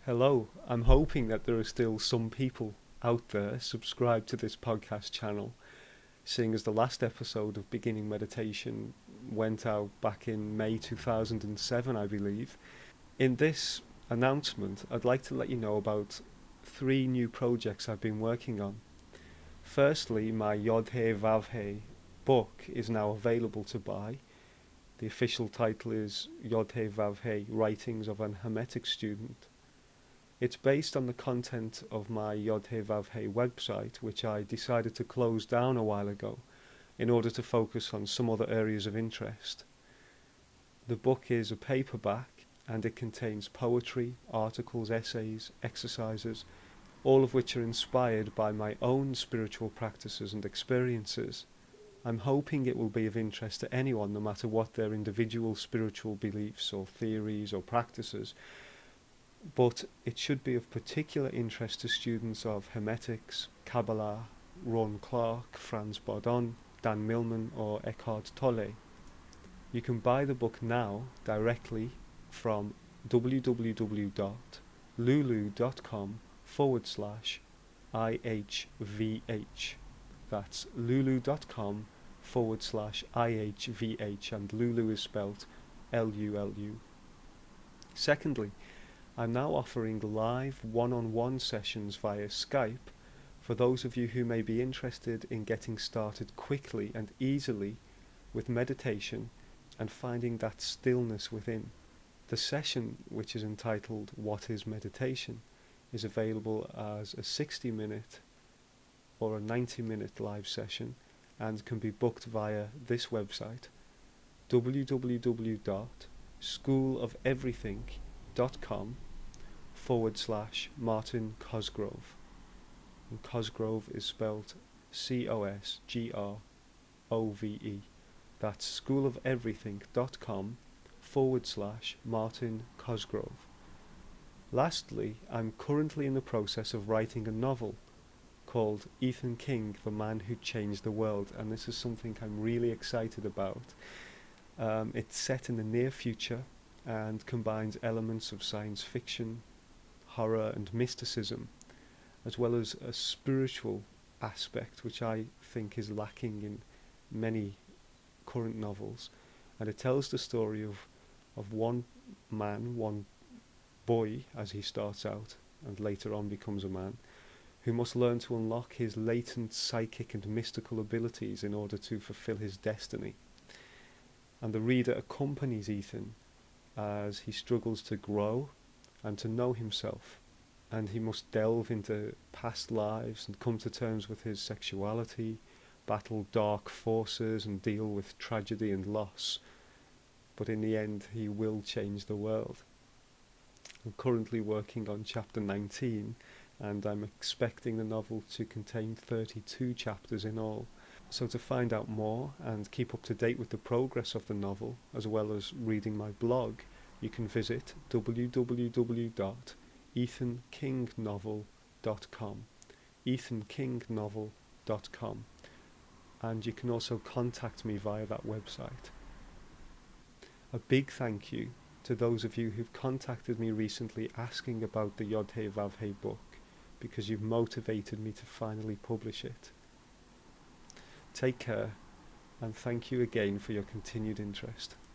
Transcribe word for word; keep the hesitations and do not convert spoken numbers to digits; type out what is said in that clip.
Hello, I'm hoping that there are still some people out there subscribed to this podcast channel, seeing as the last episode of Beginning Meditation went out back in May two thousand seven, I believe. In this announcement, I'd like to let you know about three new projects I've been working on. Firstly, my Yod He Vav He book is now available to buy. The official title is Yod He Vav He Writings of an Hermetic Student. It's based on the content of my Yod He Vav He website, which I decided to close down a while ago in order to focus on some other areas of interest. The book is a paperback and it contains poetry, articles, essays, exercises, all of which are inspired by my own spiritual practices and experiences. I'm hoping it will be of interest to anyone, no matter what their individual spiritual beliefs or theories or practices, but it should be of particular interest to students of Hermetics, Kabbalah, Ron Clark, Franz Bardon, Dan Millman or Eckhart Tolle. You can buy the book now directly from www.lulu.com forward slash IHVH. That's lulu.com forward slash IHVH, and Lulu is spelt L U L U. Secondly, I'm now offering live one-on-one sessions via Skype for those of you who may be interested in getting started quickly and easily with meditation and finding that stillness within. The session, which is entitled What is Meditation, is available as a sixty minute or a ninety minute live session and can be booked via this website, www.schoolofeverythink.com forward slash Martin Cosgrove. And Cosgrove is spelled C O S G R O V E. That's schoolofeverythink.com forward slash Martin Cosgrove. Lastly, I'm currently in the process of writing a novel called Ethan King, The Man Who Changed the World, and this is something I'm really excited about. Um, it's set in the near future and combines elements of science fiction, horror and mysticism, as well as a spiritual aspect which I think is lacking in many current novels. And it tells the story of, of one man, one boy as he starts out and later on becomes a man, who must learn to unlock his latent psychic and mystical abilities in order to fulfill his destiny. And the reader accompanies Ethan as he struggles to grow and to know himself, and he must delve into past lives and come to terms with his sexuality, battle dark forces and deal with tragedy and loss. But in the end he will change the world. I'm currently working on chapter nineteen, and I'm expecting the novel to contain thirty-two chapters in all. So to find out more and keep up to date with the progress of the novel, as well as reading my blog, you can visit w w w dot ethan king novel dot com, ethan king novel dot com, and you can also contact me via that website. A big thank you to those of you who've contacted me recently asking about the Yod He Vav He book, because you've motivated me to finally publish it. Take care, and thank you again for your continued interest.